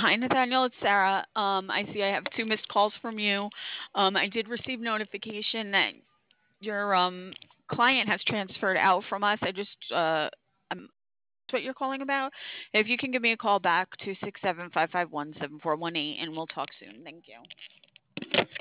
Hi, Nathaniel. It's Sarah. I see I have 2 missed calls from you. I did receive notification that your client has transferred out from us. That's what you're calling about. If you can give me a call back, 267-551-7418, and we'll talk soon. Thank you.